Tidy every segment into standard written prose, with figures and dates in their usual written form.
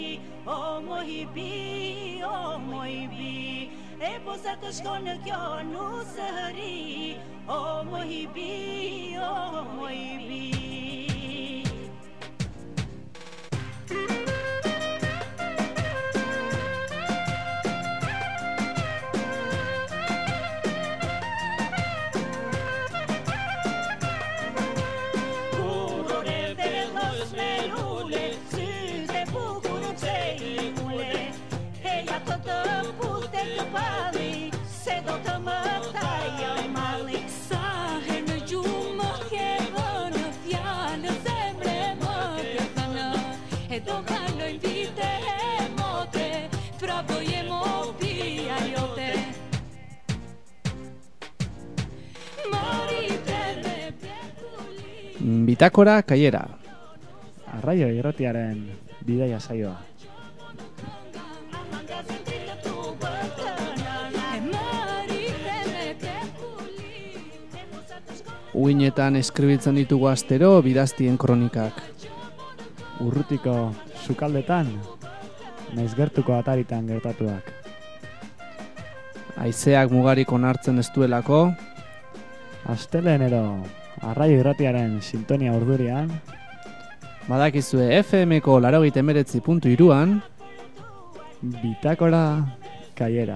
O mohibi, o mohibi, e posa të shkonë kjo nusëri. O mohibi, o mohibi. Bitakora Kaiera. Arraio irratiaren bidaia saioa. Uinetan eskribitzen ditugu astero bidaztien kronikak. Urrutiko sukaldetan, naiz gertuko ataritan gertatuak. Haizeak mugarik onartzen ez duelako. Astelehenero Arraio irratiaren sintonia urdurian. Badakizue FM-ko 89.3an Bitakora Kaiera.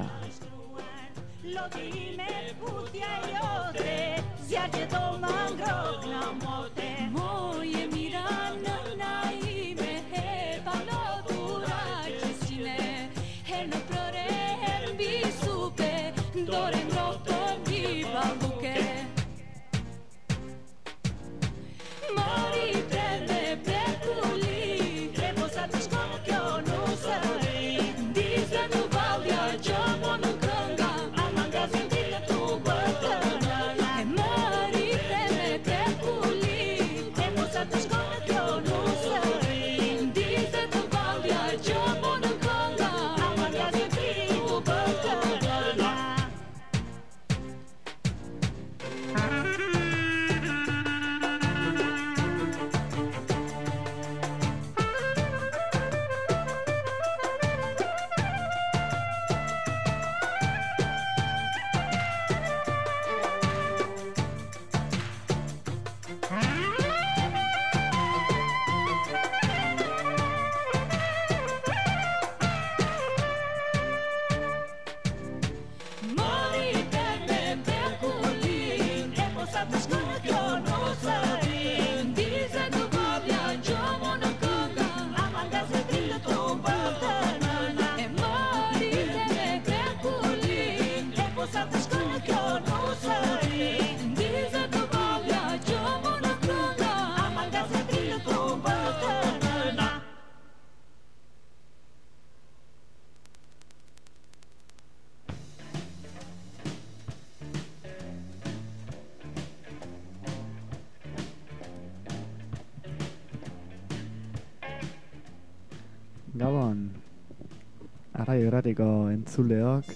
Gabon, Arraio irratiko entzuleok.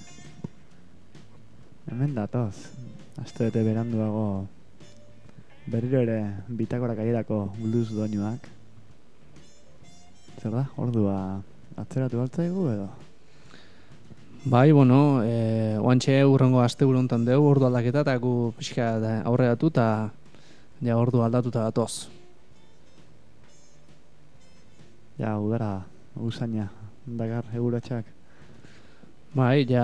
Hemen datoz, aste bete beranduago berriro ere Bitakora Kaierako blues doinuak. Zer da, ordua atzeratu baltzaigu edo? Bai, bueno, oantxe urrengo aste buruntan dugu ordu aldaketa eta gu pixka aurreratu eta ja ordu aldatuta datoz. Ja, udara usaina, dakar eguratxak. Bai, ja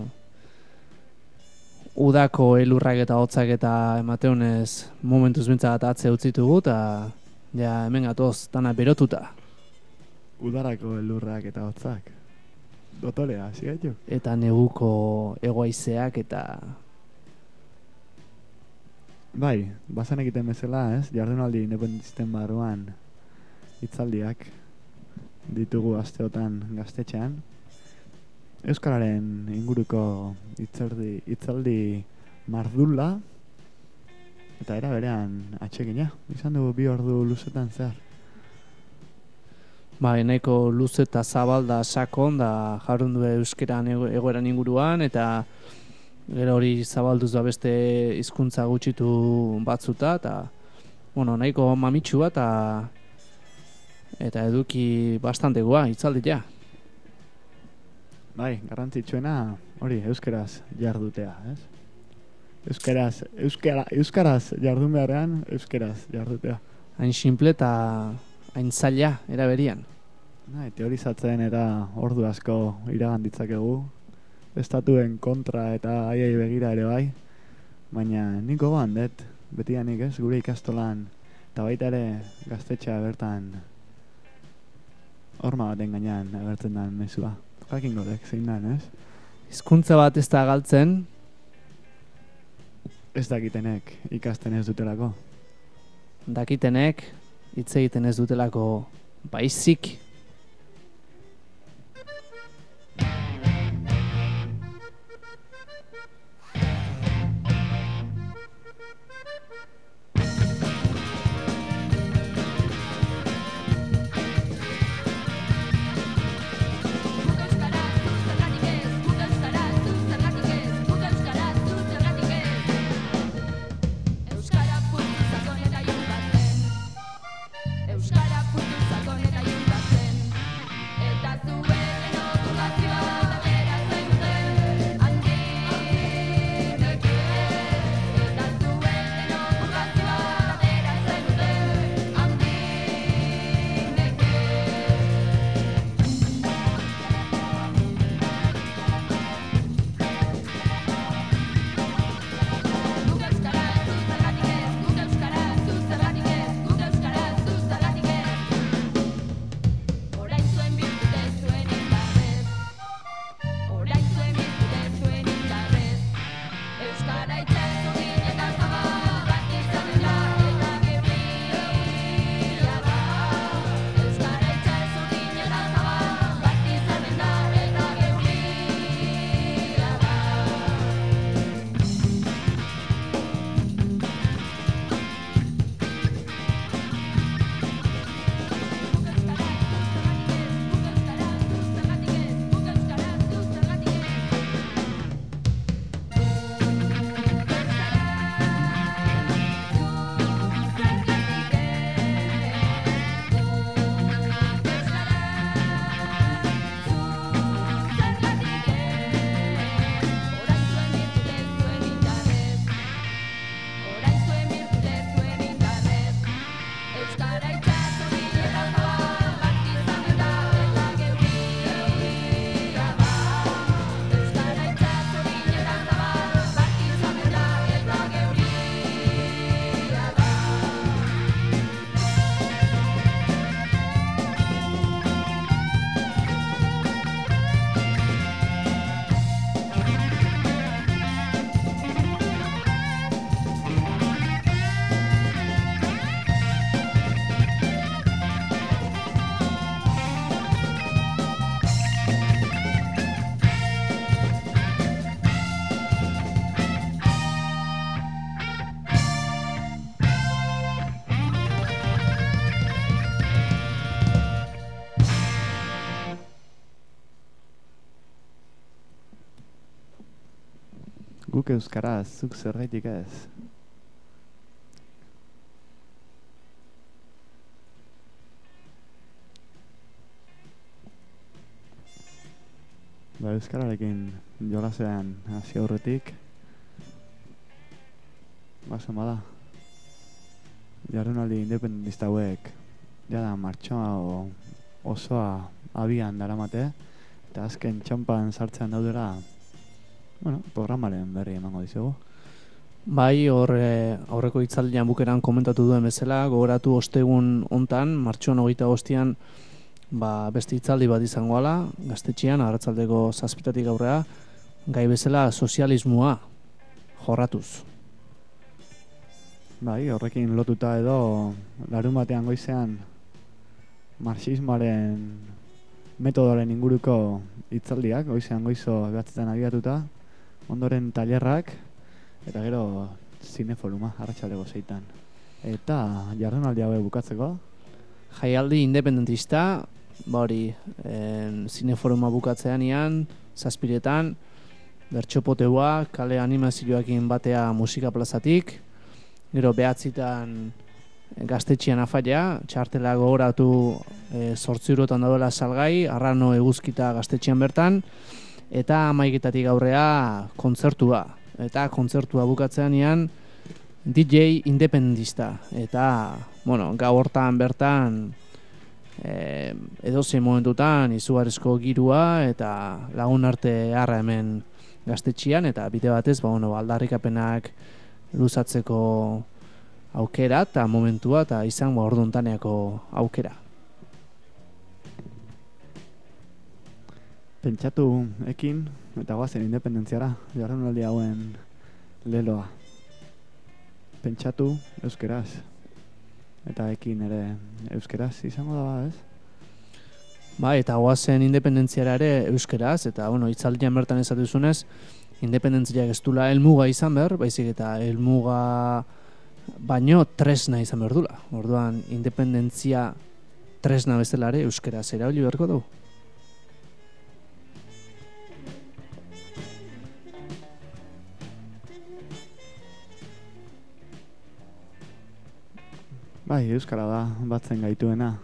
udako elurrak eta hotzak eta emateunez momentuz bintzat atze utzitugu eta ja hemen gatoz dana berotuta. Udarako elurrak eta hotzak. Dotorea, zigaitu? Eta neguko egoaizeak eta... Bai, bazan egiten bezala, ez? Jardunaldi independentisten barruan hitzaldiak ditugu asteotan gaztetxean. Euskararen inguruko hitzaldi mardula eta era berean atsegina. Izan dugu 2 ordu luzetan zehar. Bai, nahiko luze eta zabal da sakon da jarrun du euskeran egoeran inguruan eta gero hori zabalduz da beste hizkuntza gutxitu batzuta eta bueno, nahiko mamitsua eta eta eduki bastantegoa itzaldia. Bai, garrantzitsuena hori euskeraz jardutea, ez? Euskaraz jardun beharrean, euskeraz jardutea. Hain simple eta hain zaila eraberian. Teorizatzen eta ordu asko iragan ditzakegu, estatuen kontra eta aiei begira ere bai, baina nik gogoan dut, betianik ez, gure ikastolan, eta baita ere gaztetxea bertan horma baten gainean agertzen den mezua. Jakin gorek, zein dan, ez? Hizkuntza bat ez da galtzen, ez dakitenek ikasten ez dutelako. Dakitenek hitz egiten ez dutelako baizik. Guk euskaraz, zuk zergaitik ez. Euskararekin jolasean hasi aurretik baso bada jardunaldi independentista hauek jada martxoa osoa abian daramate eta azken txampan sartzen daudera programaren berri emango dizugu. Bai, aurreko hitzaldian bukeran komentatu duen bezala, gogoratu ostegun hontan, martxoan 25an beste hitzaldi bat izango ala, gaztetxean, arratsaldeko 7:00 aurrea, gai bezala sozialismoa jorratuz. Bai, horrekin lotuta edo larunbatean goizean marxismoaren metodoaren inguruko hitzaldiak, goizean goizo 9:00 abiatuta, ondoren tailerrak, eta gero zineforuma, arratsaldeko 6:00. Eta jardunaldi hauek bukatzeko jaialdi independentista, zineforuma bukatzean ian, 7:00, bertxopoteua, kale animazioakin batea musika plazatik, gero 9:00 gaztetxian afaia, txartela gogoratu 8 eurotan daudela salgai, Arrano eguzkita gaztetxian bertan, eta 11:00 aurrea kontzertua. Eta kontzertua bukatzean ean DJ independentista. Eta, gau hortan bertan edozein momentutan izugarrizko girua eta lagun arte harra hemen gaztetxian, eta bide batez, aldarrikapenak luzatzeko aukera eta momentua eta izan orduntaneako aukera. Pentsatu ekin eta goazen independentziara, jardunaldi hauen leloa. Pentsatu euskeraz. Eta ekin ere euskeraz izango da, ez? Eta goazen independentziara ere euskeraz, eta hitzaldian bertan esatuzunez, independentziak ez dula helmuga izan behar, baizik eta helmuga baino tresna izan behar dula. Orduan, independentzia tresna bezala ere euskeraz erabili beharko du. Bai, euskara da, batzen gaituena.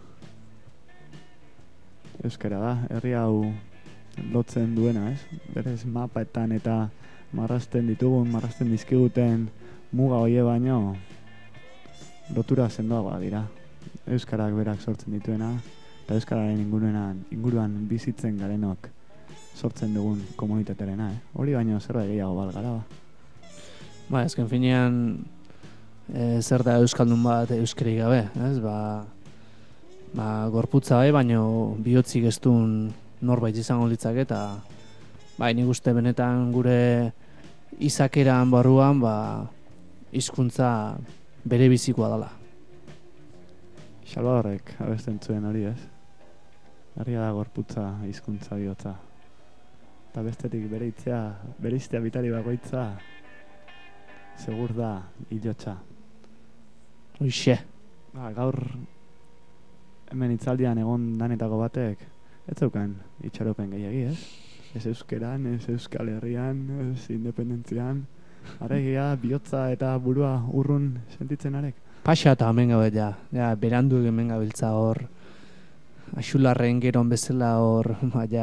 Euskara da, herri hau lotzen duena, ez? Berez mapaetan eta marrazten dizkiguten muga hoie baino lotura sendoagoa dira. Euskarak berak sortzen dituena eta euskararen inguruan bizitzen garenok sortzen dugun komunitatearena, Hori baino zerbait gehiago balgara, Azken finean zer da euskaldun bat euskari gabe, ez? Gorputza baino bihotzik ez duen norbait izango litzake, eta nik uste benetan gure izakeran barruan hizkuntza bere bizikoa dela. Salvadorrek abesten zuen hori, ez? Harria da gorputza, hizkuntza bihotza. Eta bestetik bereiztea bitari bakoitza segur da hilotxa. Hoixe. Gaur hemen hitzaldian egon danetako batek ez zeukan itxaropen gehiagi, ez? Ez euskeran, ez Euskal Herrian, ez independentzian. Aregia, bihotza eta burua urrun sentitzen arek. Paxa eta hemen gabe berandu hemen gabiltza hor, axularren geron bezala hor,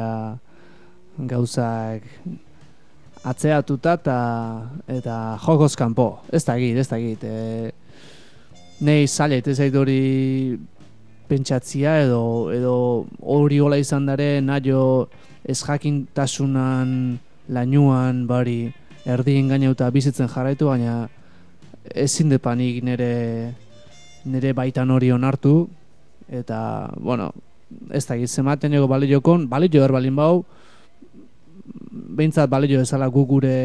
gauzak atzeatuta eta jokoz kanpo. Ez dakit. Nei zailet ez zait hori pentsatzia edo hori hola izan dare naio ez jakintasunan lainuan bari erdien gainauta bizitzen jarraitu, baina ezin depanik nire baitan hori onartu, eta, ez dakit zematen ego baliokon, balio erbalin bau, behintzat balio ezala gu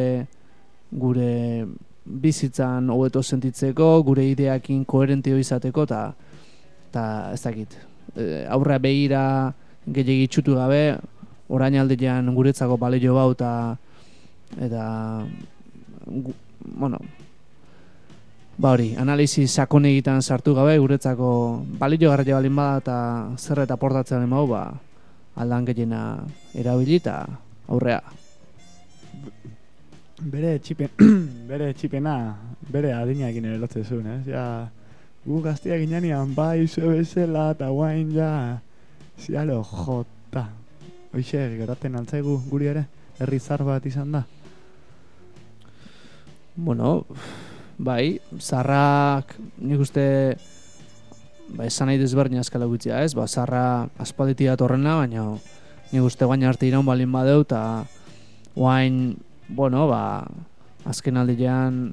gure bizitzan hobeto sentitzeko, gure ideakin koherentio izateko, eta ez dakit. Aurrea begira gehiagi itxutu gabe, orain aldean guretzako balio bau, eta hori, analizi sakon egitan sartu gabe, guretzako balio garraia balin bada eta zer eta portatzen balin bau, aldan gehiena erabili eta aurrea. Bere txipena, bere adinakin ere lotzen zuen, ez? Gu gaztiak inanean bai zue bezala eta guain zialo jota. Hoxe, geraten altzaigu guri ere, herri zar bat izan da. Bai, zarrak nik uste esan nahi desberdin azkala gutzia, ez? Zarra aspalditik datorrena, baina nik uste guain arte iraun balin badeu, eta guain, azken aldean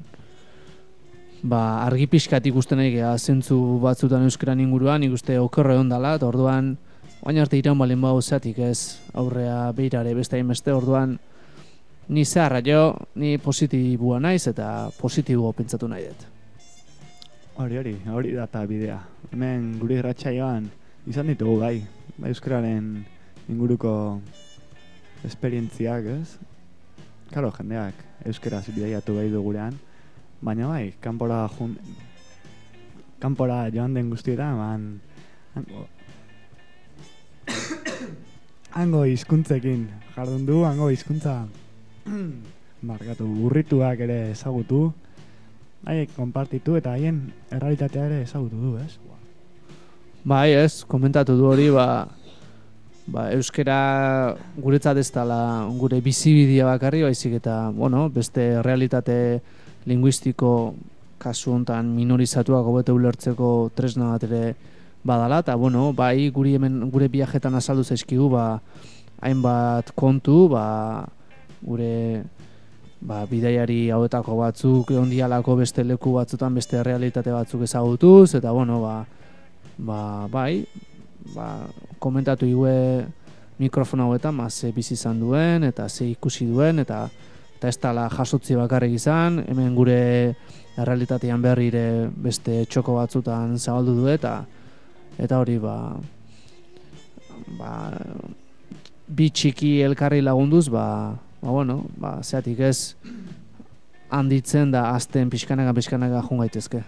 argi pixkat ikusten nahi geha zentzu batzutan euskeran inguruan, nik uste okerre ondala, eta orduan guain arte iraun balin badeu zeatik, ez? Aurrea beirare beste hainbeste, orduan ni zeharra jo, ni positibua naiz eta positibo pentsatu nahi dut. Hori data bidea. Hemen guri irratsaioan izan ditugu gai, euskararen inguruko esperientziak, ez? Karo, jendeak euskaraz bidaiatu gai du gurean, baina bai, kanpora joan den guztietan, hango hizkuntzekin jardun du, hango hizkuntza markatu burrituak ere ezagutu, haiek konpartitu eta haien errealitatea ere ezagutu du, ez? Bai, ez, komentatu du hori, euskera guretzat ez dela gure bizibidea bakarri, baizik eta, beste realitate linguistiko kasu hontan minorizatuak hobeto ulertzeko tresna bat ere badala, eta, bai, gure viajetan azaldu zaizkigu, hainbat kontu, gure bidaiari hauetako batzuk ondialako beste leku batzutan beste realitate batzuk ezagutuz, eta, bai, komentatu igue mikrofona hauetan, ze bizi izan duen, eta ze ikusi duen, eta ez dela jasotzi bakarrik izan, hemen gure errealitatean berrire beste txoko batzutan zabaldu du, eta hori, bi txiki elkarri lagunduz, zeatik ez handitzen da azten pixkanaka joan gaitezke.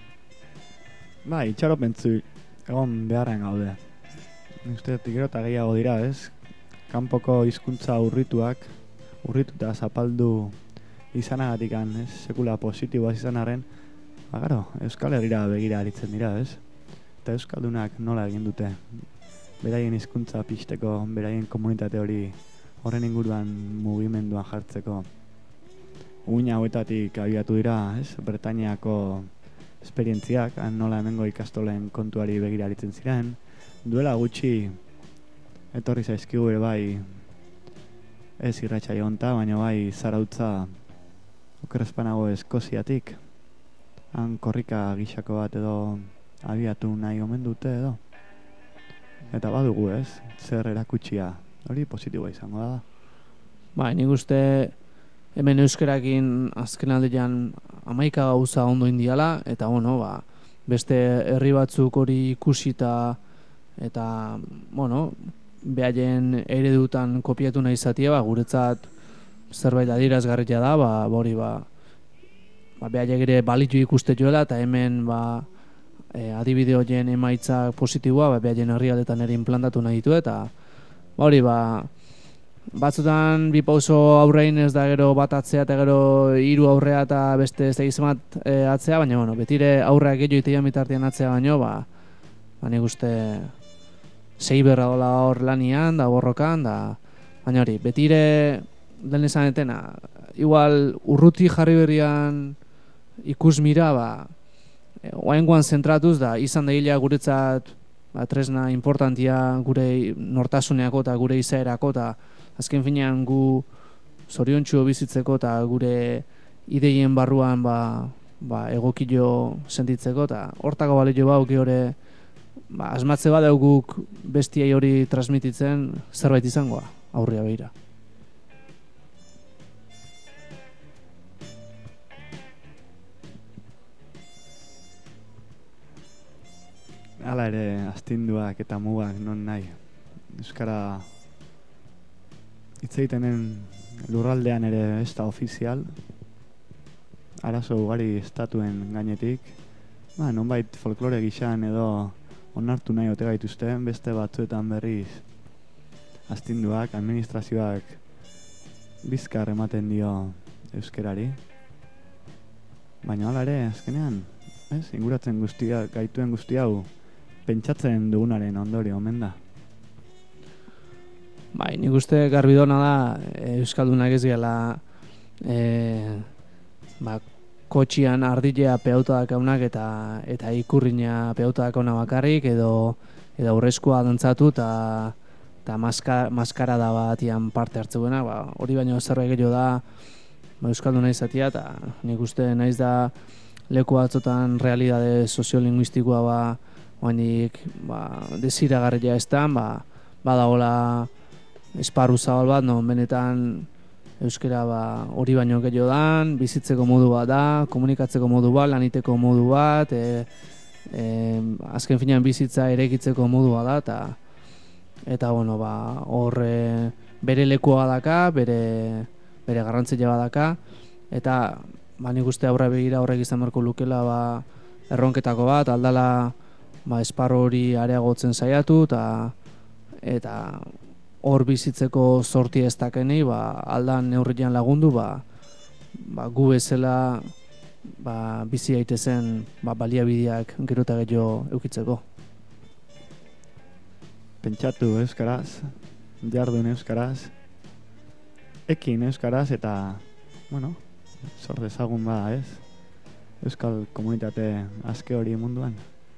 Bai, itxaropentzu egon beharren gaude. Uste, gero eta gehiago dira, ez? Kanpoko hizkuntza urrituta zapaldu izanagatik, ez? Sekula positiboa izan arren, Euskal Herrira begira aritzen dira, ez? Eta Euskaldunak nola egin dute? Beraien hizkuntza pixteko, beraien komunitate hori horren inguruan mugimenduan jartzeko. Uina hauetatik abiatu dira, ez? Bretainiako esperientziak, nola hemengo ikastolen kontuari begira aritzen ziren. Duela gutxi etorri zaizkigu ere bai ez irratsaio honta, baina bai Zarautza okerrezpanago Eskoziatik. Han korrika gixako bat edo abiatu nahi omen dute edo. Eta badugu, ez? Zer erakutsia. Hori positiboa izango da. Bai, nik uste hemen euskerakin azken aldean 11 gauza ondo indiala, eta beste herri batzuk hori ikusita eta, behaien eredutan kopiatu nahi izatea, guretzat zerbait adierazgarria da, hori, behaiek ere balitu ikuste joela, eta hemen, adibide horien emaitza positiboa, behaien herrialdetan ere implantatu nahi ditu, eta, hori, batzutan bi pauso aurrein ez da gero bat atzea eta gero 3 aurrea eta beste ez da gizemat atzea, baina, betire aurreak gehiago itean bitartean atzea baino, nik uste 6 berra dola hor lanian, da borrokan, baina hori, betire den esan etena, igual urruti jarri berrian ikus mira, oaingoan zentratuz da, izan da hila guretzat tresna importantia gure nortasuneako eta gure izaerako, eta azken finean gu zoriontsu bizitzeko eta gure ideien barruan egokilo sentitzeko, eta hortako balio bauki hori asmatze bat guk bestiai hori transmititzen zerbait izangoa aurria behira. Hala ere, astinduak eta mugak non nahi. Euskara hitz egitenen lurraldean ere ez da ofizial. Arazo ugari estatuen gainetik. Nonbait folklore gixan edo onartu nahi ote gaituzte, beste batzuetan berriz astinduak, administrazioak bizkar ematen dio euskerari. Baina hala ere, azkenean, inguratzen gaituen guzti hau pentsatzen dugunaren ondorio omen da. Bai, nik uste garbidona da Euskaldunak ez gela kotxian ardilea peauta dakaunak eta ikurrina peauta dakauna bakarrik edo aurrezkoa dantzatu eta maskarada batian parte hartzeguena, hori baino zerbait gehiago da Euskalduna izatea, eta nik uste naiz da leku batzotan realidade soziolinguistikoa oainik desiragarria ez da, badagola esparru zabal bat, benetan euskera hori baino gehiago dan, bizitzeko modu bat da, komunikatzeko modu bat, laniteko modu bat, azken finean bizitza erekitzeko modu bat da, eta hor bere lekua daka, bere garrantzia badaka, eta nik uste aurra begira horrek izan beharko lukela erronketako bat, aldala esparru hori areagotzen saiatu, eta hor bizitzeko sorti ez dakenei, aldan neurrian lagundu, gu bezala bizi daitezen baliabideak gero eta gehiago eukitzeko. Pentsatu euskaraz, jardun euskaraz, ekin euskaraz eta, sor dezagun bada, ez? Euskal komunitate aske hori munduan.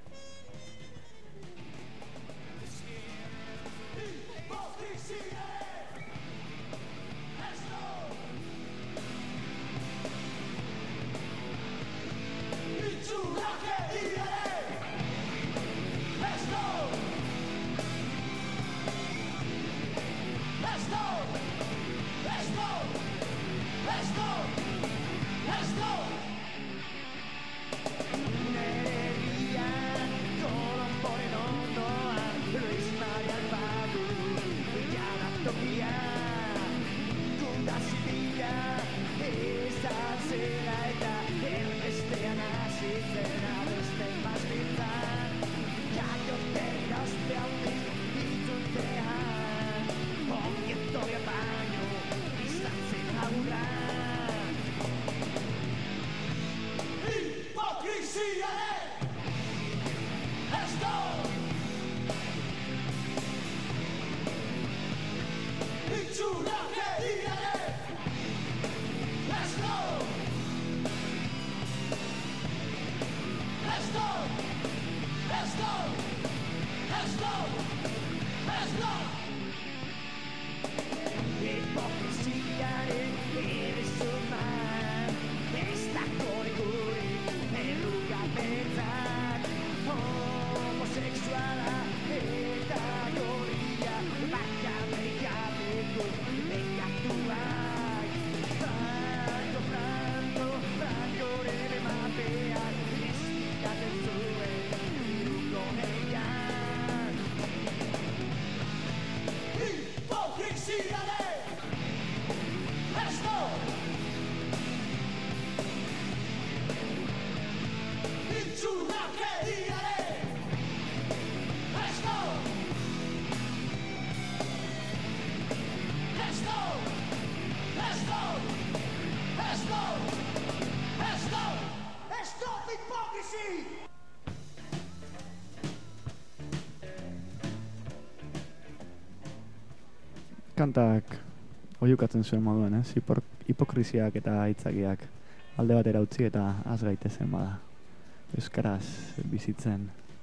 Kantak oihukatzen zuen moduan, ez? Hipokrisiak eta aitzakiak alde batera utzi eta az gaitezen bada. Euskaraz bizitzen.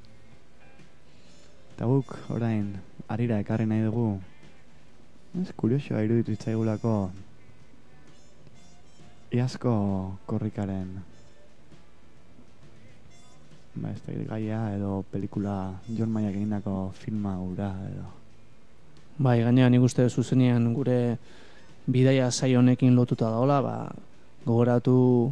Eta guk orain harira ekarri nahi dugu. Ez kuriosoa iruditu itzaigulako iazko korrikaren ez da gaia edo pelikula Jon Maiak egindako filma ura edo. Bai, gainera nik uste zuzenean gure bidaia saio honekin lotuta daola, gogoratu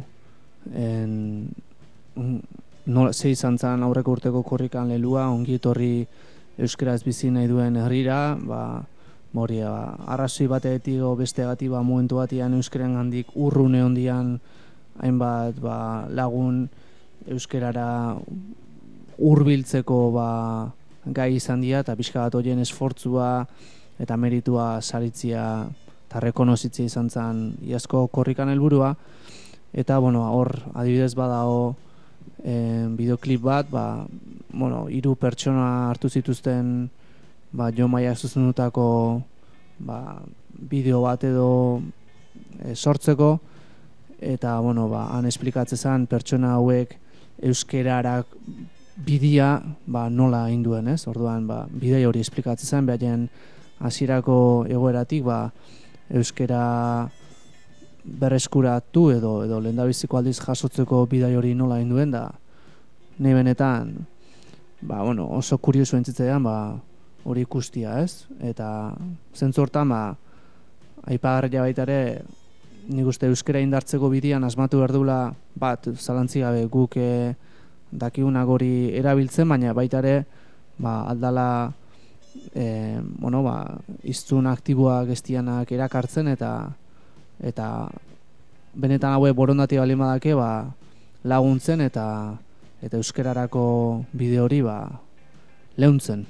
ze izan zen aurreko urteko korrikan lelua, ongi etorri euskaraz bizi nahi duen herrira, arrazoi batetik o besteagatik momentu batean euskaren gandik urrune hondian hainbat lagun euskarara hurbiltzeko gai izan dira eta pixka bat horien esfortzua eta meritua saritzia eta rekonozitzia izan zen iazko korrikan helburua. Eta hor adibidez badago bideoklip bat, 3 pertsona hartu zituzten Jon Maiak zuzendutako bideo bat edo sortzeko eta han esplikatzen zen pertsona hauek euskerarak bidea nola egin duen, ez? Orduan bidea hori esplikatzen zen, behaien hasierako egoeratik euskera berreskuratu edo lehendabiziko aldiz jasotzeko bidai hori nola egin duen da nahi benetan oso kurioso entzitzaidan hori ikustia, ez? Eta zentzu hortan aipagarria baita ere nik uste euskera indartzeko bidean asmatu behar dula zalantzi gabe guk dakigunak hori erabiltzen, baina baita ere aldala hiztun aktiboak gestianak erakartzen eta benetan haue borondati bali madake laguntzen eta euskerarako bide hori leuntzen.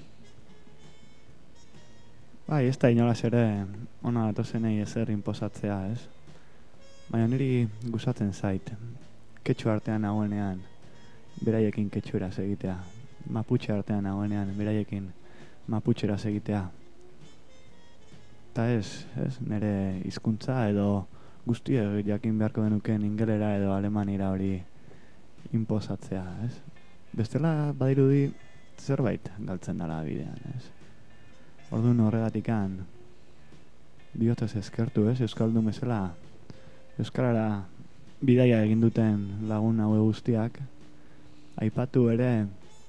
Ez da inolaz ere ona datozenei ezer inposatzea, ez? Baina niri gustatzen zait ketxu artean nagoenean, beraiekin ketxueraz egitea. Maputxe artean nagoenean, beraiekin maputxeraz egitea. Eta ez, nire hizkuntza edo guztiek jakin beharko genuken ingelera edo alemanira hori inposatzea, ez? Bestela badirudi zerbait galtzen dara bidean, ez? Orduan horregatikan biotez eskertu, ez? Euskaldun bezala euskarara bidaia egin duten lagun haue guztiak aipatu ere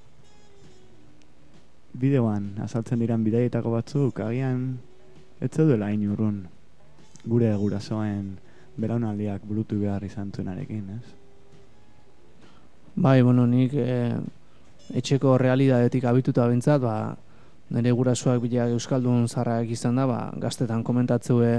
bideoan azaltzen diran bidaietako batzuk agian ez zeudela hain urrun gure gurasoen belaunaldiak burutu behar izan zuenarekin, ez? Bai, bueno, nik etxeko realidadetik abituta bintzat, nire gurasoak bideak euskaldun zarrak izan da, gaztetan komentatzue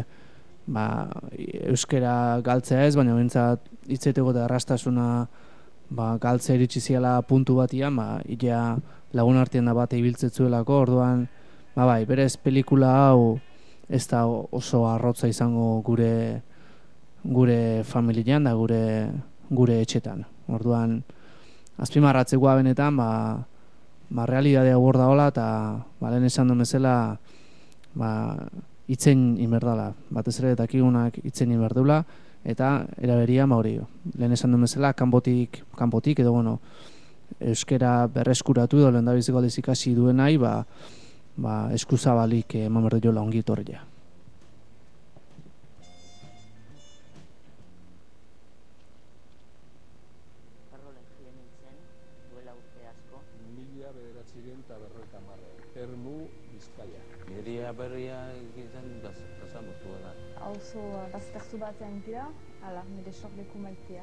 euskera galtzea ez, baina bintzat hitzeteko eta errastasuna galtzea iritsi ziela puntu batian, ia lagun artean da bat ibiltzetzuelako, orduan, bai, berez pelikula hau ez da oso arrotza izango gure familian da gure etxetan. Orduan, azpimarratzekoa benetan, realidadea hor daola eta lehen esan duen bezala itzen inberdala. Batez ere dakigunak itzen inberdula eta eraberia hori. Lehen esan duen bezala, kanpotik edo bueno, euskera berreskuratu edo lehen dabiziko aldiz ikasi duen nahi, eskuzabalik eman berdu jola ongi etorria. Ermu, Bizkaia. Niria berria egiten dazamutu da. Hauzo, bazterzu batean gira, nire sorleku maitea.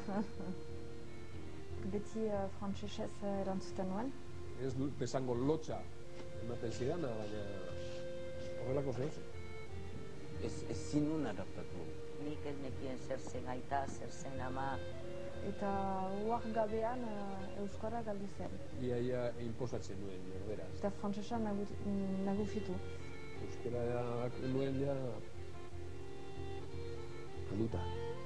Beti frantsesez erantzuten nuen. Ez besango lotxa ematen zidan, baina horrelako zehose. Ez zinun adaptatu. Nik ez nekien zer zen aita, zer zen ama. Eta uar gabean euskara galdu zen. Iaia inposatzen nuen, erderaz. Eta frantsesa nagusitu. Euskara nuen ja galduta.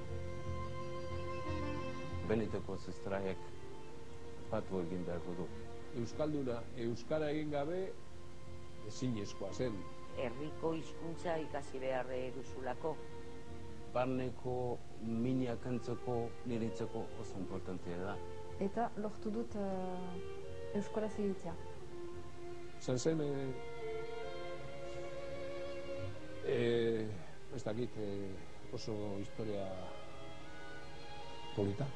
Beniteko zestraiek batu egin beharko du. Euskalduna, euskara egin gabe ezinezkoa zen. Herriko hizkuntza ikasi behar duzulako. Barneko minak entzeko, niritzeko oso importantea da. Eta lortu dut euskaraz egitea. Zan zen, ez dakit oso historia polita.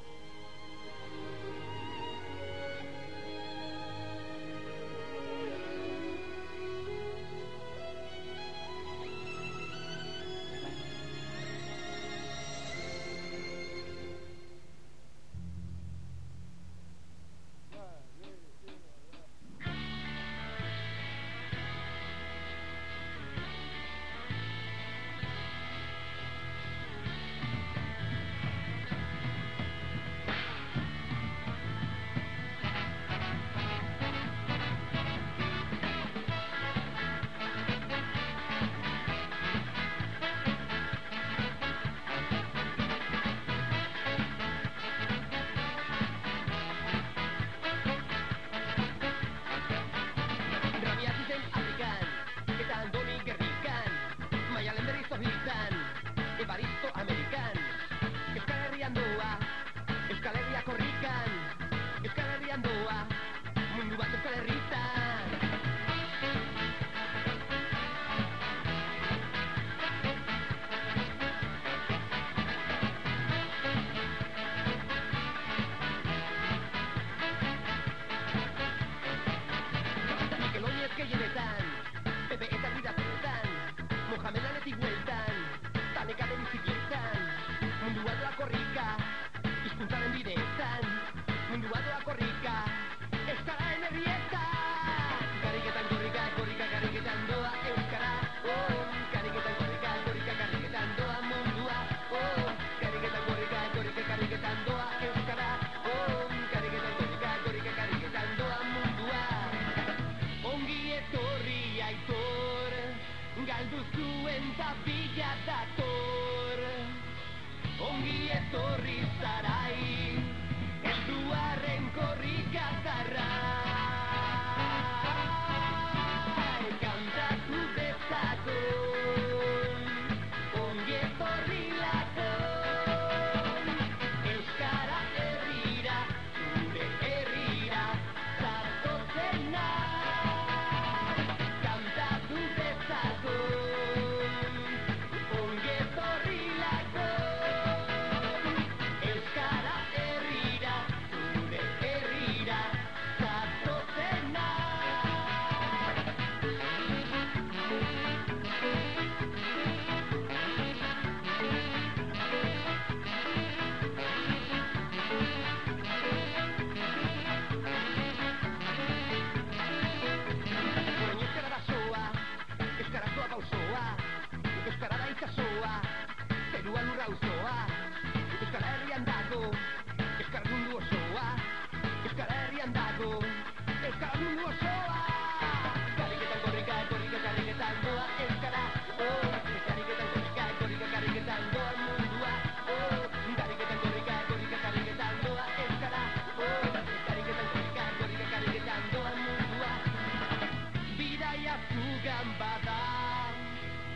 Ongi etorri zarai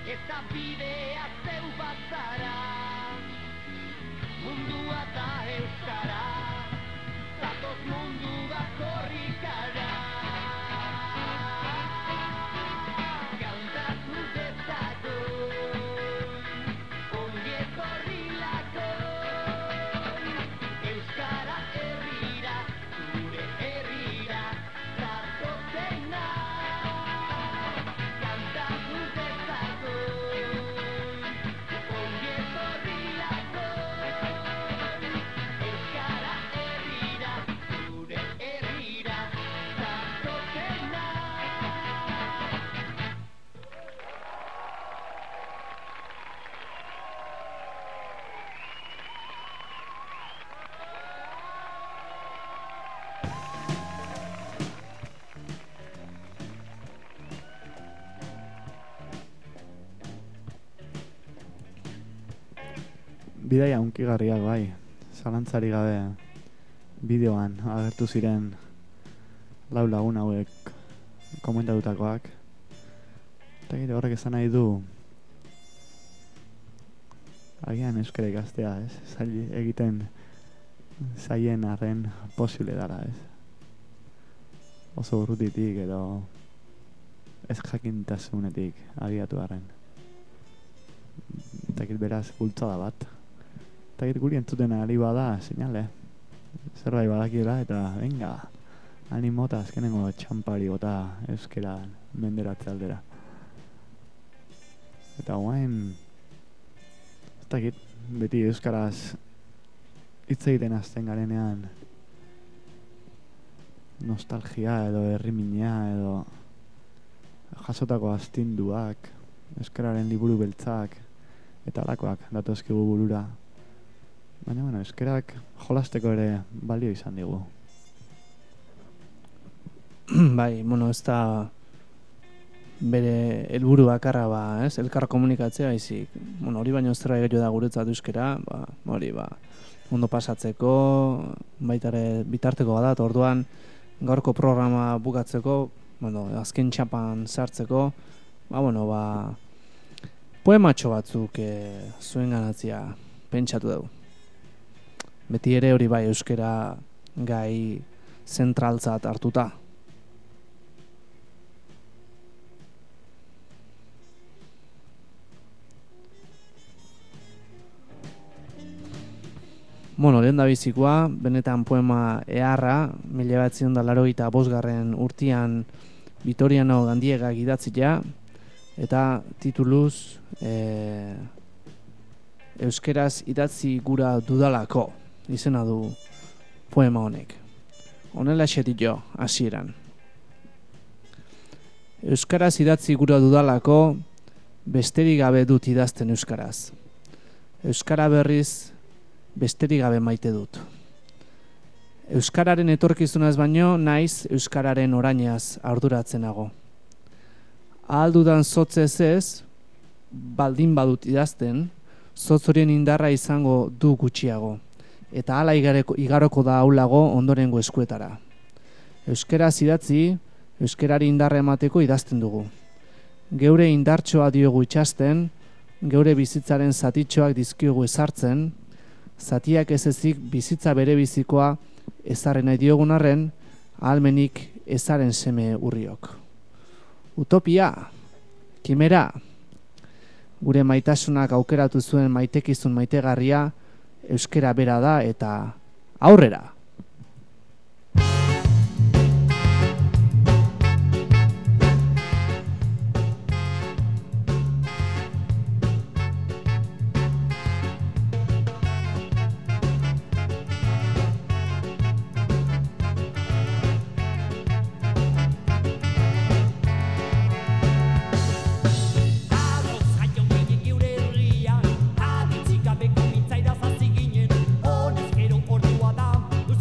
eta bidea zeu bazara, mundua da euskara, zatoz mundu bat korrikara. Kantatu dezagun, ongi etorri lakon, euskara herrira, gure herrira, zatozena. Kantatu dezagun, ongi etorri lakon, euskara herrira, gure herrira, zatozena. Bidaia hunkigarriak bai, zalantzari gabe bideoan agertu ziren lau lagun hauek komentatutakoak. Eta gero horrek esan nahi du agian euskara ikastea, ez? Egiten zaien arren posible dara, ez? Oso urrutitik edo ez jakintasunetik agiatu arren. Eta beraz bultzada bat. Eta guri entzuten ari bada, seinale. Zerbait badakiela eta venga, animo eta azkenengo txampari bota euskera menderatze aldera. Eta guain, ez dakit, beti euskaraz hitz egiten hasten garenean nostalgia edo herrimina edo jasotako astinduak, euskararen liburu beltzak eta alakoak datozkigu burura. Baina, bueno, euskarak jolasteko ere balio izan digu. Bai, bueno, ez da bere helburu bakarra, ba, ez? Elkar komunikatzea, izik. Bueno, hori baino zerbait gehiago da guretzat euskara, ba, hori, ba, ondo pasatzeko, baita ere bitarteko badat, orduan gaurko programa bukatzeko, bueno, azken txapan sartzeko, ba, bueno, ba, poematxo batzuk zuen ganatzia pentsatu dugu. Beti ere hori bai euskara gai zentraltzat hartuta. Bueno, lehen da bizikoa, benetan poema eharra, 1985 urtean Vitoriano Gandiegak idatzia, eta tituluz euskeraz idatzi gura dudalako izena du poema honek. Honela esetik jo, hasieran. Euskaraz idatzi gura dudalako besterik gabe dut idazten euskaraz. Euskara berriz besterik gabe maite dut. Euskararen etorkizunaz baino naiz euskararen orainaz arduratzenago. Ahaldudan zotzez ez, baldin badut idazten, zotz horien indarra izango du gutxiago, eta hala igaroko da aulago ondorengo eskuetara. Euskaraz idatzi, euskarari indarra emateko idazten dugu. Geure indartxoa diogu itxasten, geure bizitzaren zatitxoak dizkiogu ezartzen, zatiak ez ezik bizitza bere bizikoa ezarren nahi diogun arren, ahalmenik ezaren seme urriok. Utopia, kimera, gure maitasunak aukeratu zuen maitekizun maitegarria, euskera bera da eta aurrera! Aditzik gabeko mitzaira zazi ginen, honez gero ordua da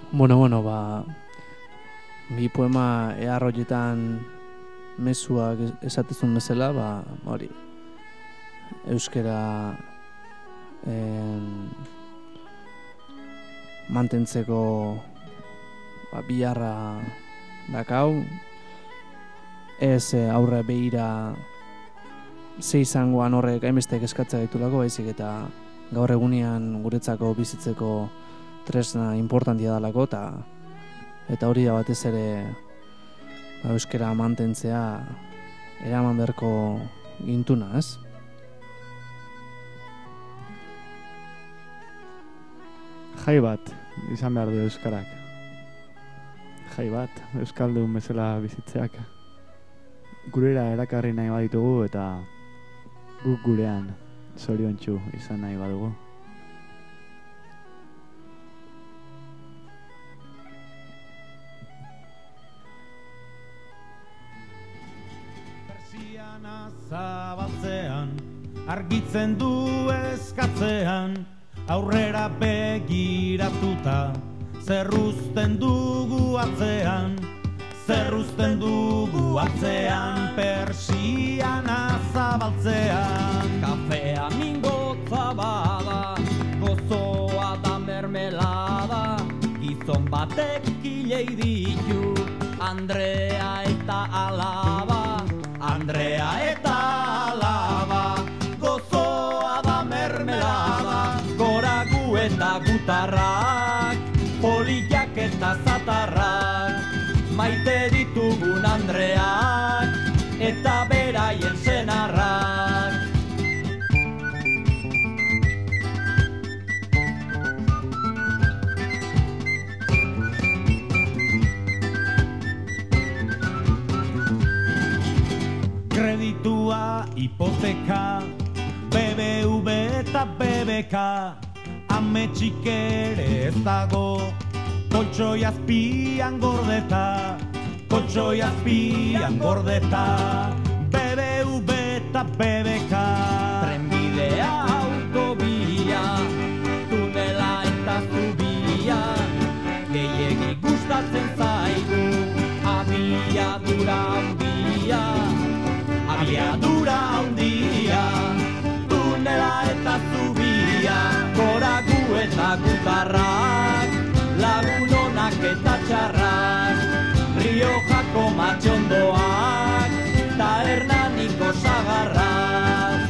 Bueno, bi poema eharroietan mezuak esatezun bezala, hori, euskera mantentzeko biharra dakau, ez aurre behira ze izangoan horrek hainbeste eskatzea gaitulako, baizik eta gaur egunean guretzako bizitzeko tresna importantia dalako, eta hori da batez ere euskera mantentzea eraman beharko gintuna, ez? Jai bat izan behar du euskarak. Jai bat, euskaldun bezala bizitzeak. Gurera erakarri nahi baditugu eta guk gurean zoriontsu izan nahi badugu. Persiana zabaltzean, argitzen du eskatzean, aurrera begiratuta, zerruzten dugu atzean, persiana zabaltzean. Kafea mingotza bada, gozoa da mermelada, gizon batek kilei ditu, Andrea eta alaba, gozoa da mermelada, goragu eta gutarrak, poliak eta zatarrak, maite ditugun Andreak, eta beraien senarrak. Kreditua, hipoteka, BBV eta BBK, ametsik ere ez dago, koltsoi azpian gordeta, BBV eta BBK. Trenbidea, autobia, tunela eta zubia, gehiegi gustatzen zaigu, abiadura handia, tunela eta zubia, goragu eta gutarrak, lagun onak eta txarrak, Riojako matxondoak, ta Hernaniko sagarrak.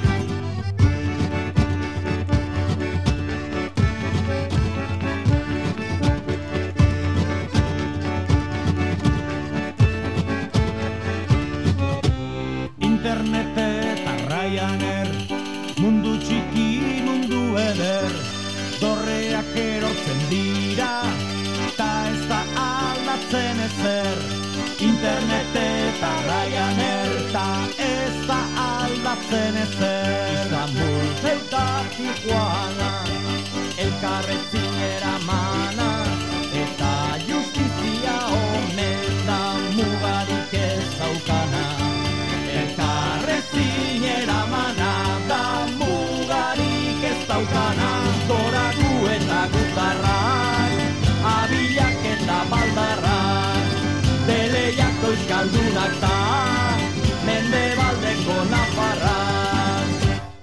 Internet eta Ryanair, mundu txiki, mundu eder, dorreak erortzen dira, ta ez da aldatzen ezer. Internet eta Ryanair, ta ez da aldatzen ezer. Istanbul, Ceuta, Tijuana, elkarretzin eramana, eta justizia honetan mugarik ez daukana. Elkarretzin eramana, da mugarik ez daukana, goragu eta gutarrak, abilak eta baldarrak, Beleiako euskaldunak da, Mendebaldeko nafarrak.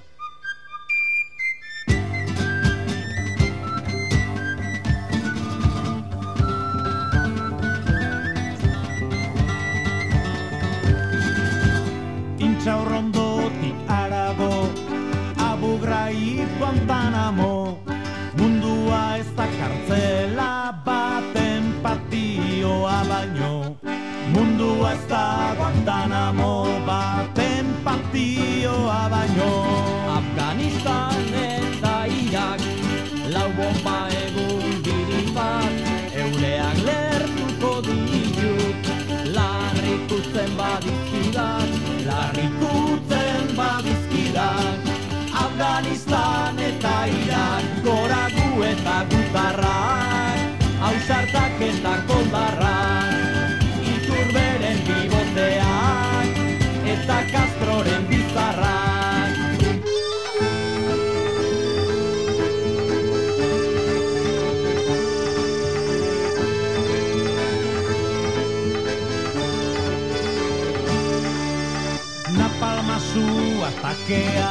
Intxaurrondotik arago, Abu Ghraib, Guantanamo, mundua ez da kartzela baten patioa baino. Mundua ez da Guantanamo baten patioa baino. Afganistan eta Irak, lau bomba egun diri bat, eureak lertuko ditut, larrikutzen badizkidak, Afganistan eta Irak, goragu eta gutarrak, ausartak eta koldarrak, Iturberen biboteak, eta Castroren bizarrak. bakea,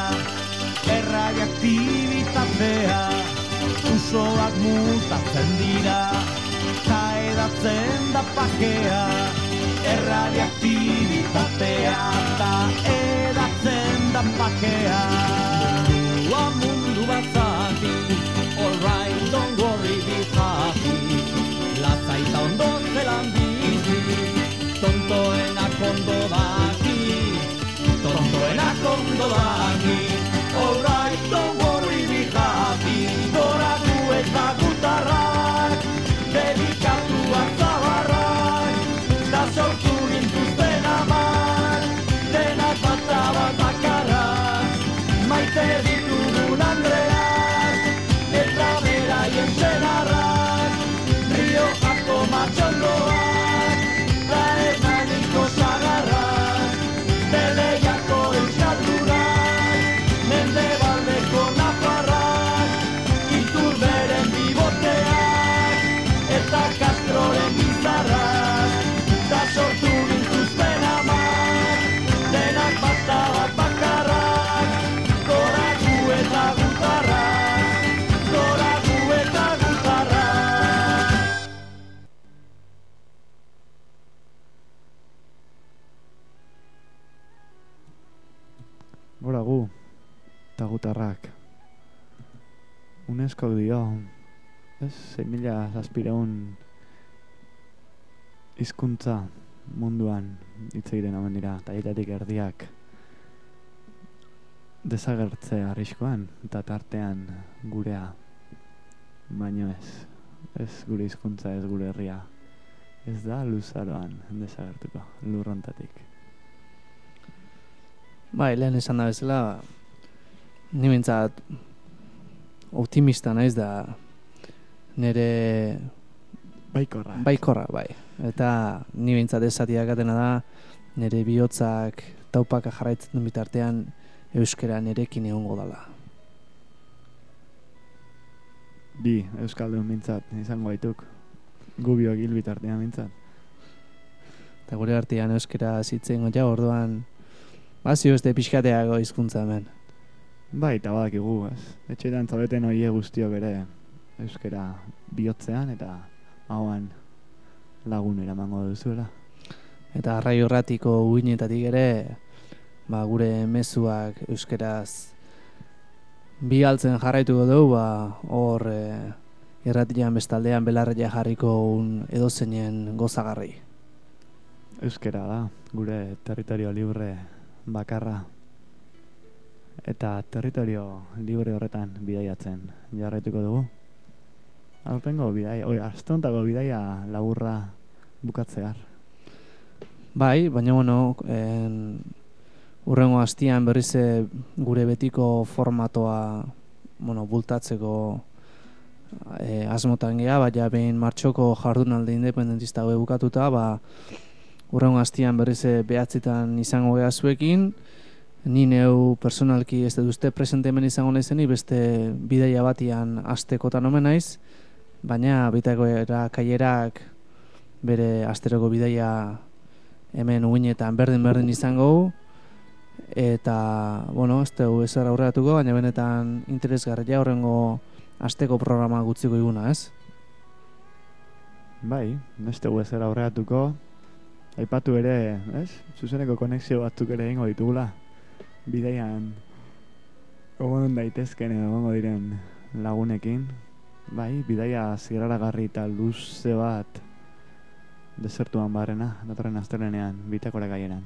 erradiaktibitatea, usoak mutatzen dira, ta edatzen da pakea, erradiaktibitatea, ta edatzen da pakea. Mundu bat zati, all right, don't worry, be happy, lazaita ondo zelan bizi, tontoenak ondo daki, tontoenak ondo daki, all right, don't worry, be happy, gora gu eta gutarrak, dedikatuak zabarrak, da sortu gintuzten amak, denak bata bat bakarrak, maite ditugun andreak, eta beraien senarrak, Riojako matxondoak, da hernaniko sagarrak, Beleiako euskaldurak, Mendebaldeko nafarrak, Iturberen biboteak, eta Castroren bizarrak, da sortu gintuzten amak, denak bata bat bakarrak, gora gu eta gutarrak, gora gu eta gutarrak. Gora gu eta gutarrak. UNESCO dio, ez, 6.000 hizkuntza munduan hitz egiten omen dira, eta haietatik erdiak desagertze arriskoan, eta tartean gurea, baino ez gure hizkuntza, ez gure herria, ez da luzaroan desagertuko, lurrontatik. Bai, lehen esan da bezala, ni bintzat optimista naiz da nire baikorra, bai. Eta ni bintzat esatia gatena da nire bihotzak taupaka jarraitzen duen bitartean euskera nirekin egongo dala. Bi, euskaldun bintzat, izango baituk. Gu biok hil bitartean bintzat. Eta gure artean euskera zitzen ja, orduan bazio ez de pixkateago hizkuntza hemen. Bai, eta badakigu, ez. Etxetan zaudeten oie guztiok ere euskera bihotzean eta hauan lagun eramango duzuela. Eta Arraio Irratiko uinetatik ere, gure mezuak euskeraz bialtzen jarraituko dugu, hor irratian bestaldean belarria jarriko edozeinen gozagarri. Euskera da, gure territorio libre bakarra. Eta territorio libre horretan bidaiatzen jarraituko dugu. Aurtengo bidaia, astontako bidaia laburra bukatzear. Bai, baina hurrengo astian berriz gure betiko formatoa bultatzeko asmotan geha, baina behin martxoko jardunaldi independentista hau bukatuta, hurrengo astian berriz behatzitan izango geha zuekin. Ni neu personalki ez dut uste presente hemen izango naizeni, beste bidaia batian astekotan omen naiz, baina bitako kaierak bere asteroko bidaia hemen uinetan berdin izango, eta, ez dugu ezer aurreatuko, baina benetan interesgarria horrengo asteko programa gutziko iguna, ez? Bai, ez dugu ezer aurreatuko, aipatu ere, ez? Zuzeneko konexio batzuk ere ingo ditugula. Bidaian egon daitezken egongo diren lagunekin. Bai, bidaia zirraragarri eta luze bat desertuan barrena, datorren astelenean, bitakora gaieran.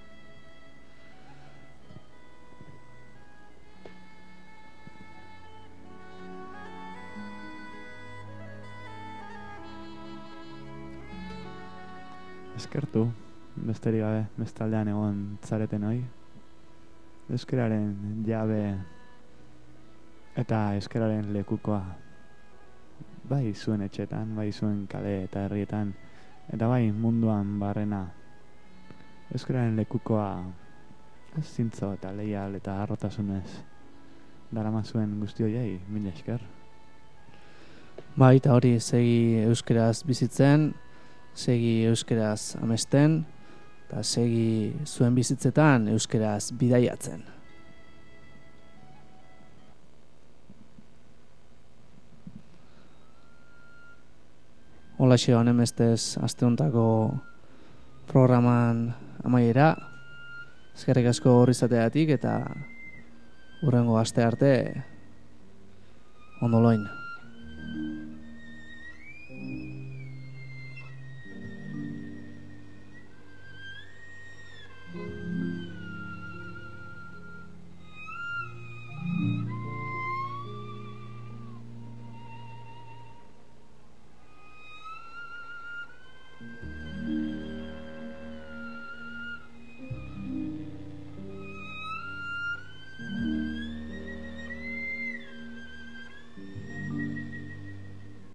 Eskertu, besterik gabe, bestaldean egon zareten hoi. Euskararen jabe eta euskararen lekukoa bai zuen etxetan, bai zuen kale eta herrietan, eta bai munduan barrena. Euskararen lekukoa zintzo eta leial eta harrotasunez darama zuen guzti horiei, mila esker. Bai, eta hori segi euskeraz bizitzen, segi euskeraz amesten, eta segi zuen bizitzetan euskeraz bidaiatzen. Holaxe honen bestez asteuntako programan amaiera. Eskerrik asko hor izateagatik eta hurrengo aste arte ondo loin.